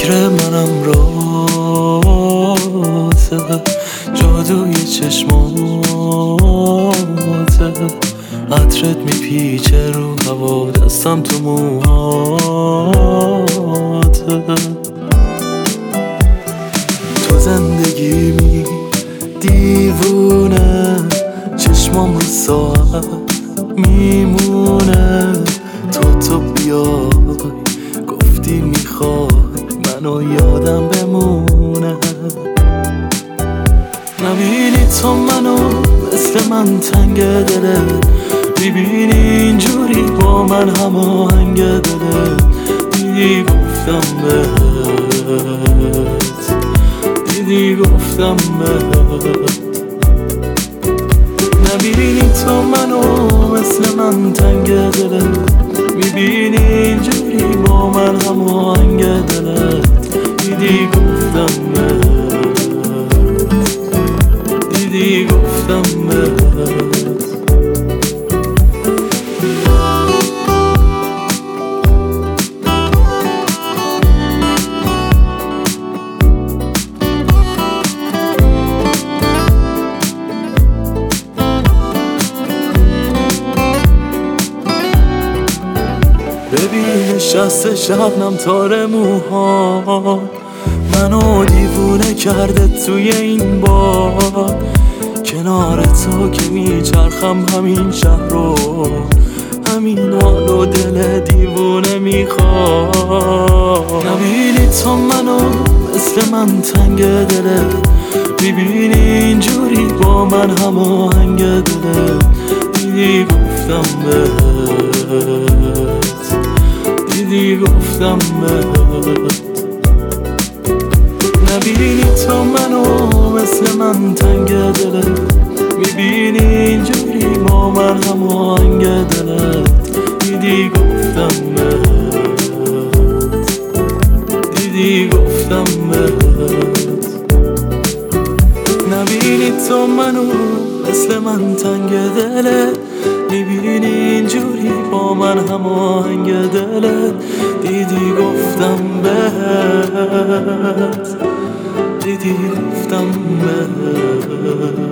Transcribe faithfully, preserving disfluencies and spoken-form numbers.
فکر منم راته، جادوی چشماته، عطرت میپیچه رو هوا، دستم تو موهاته. تو زندگیمی دیوونه، چشمام رو ساعت میمونه. تو تو بیای گفتی میخوای منو یادم بمونه. نبینی تو منو مثل من تنگ دله، میبینی اینجوری با من هماهنگ دله. دیدی گفتم بهت، دیدی گفتم بهت. نبینی تو منو مثل من تنگ دله، میبینی اینجوری با من هماهنگ دله. دیدی گفتم بهت، دیدی گفتم بهت. ببین نشسته شبنم تار موها، منو دیوونه کرده توی این بار. کنار تو که میچرخم همین شهر رو، همین حال و دل دیوونه میخواد. نبینی تو منو مثل من تنگ دله، میبینی اینجوری با من هماهنگ دله. دیدی گفتم بهت، دیدی گفتم بهت. نبینی تو منو مثل من تنگ دله، میبینی اینجوری با من هماهنگ دله. دیدی گفتم بهت، دیدی گفتم بهت. نبینی تو منو مثل من تنگ دله، میبینی اینجوری با من هماهنگ دله. دیدی گفتم بهت، دیدی گفتم بهت.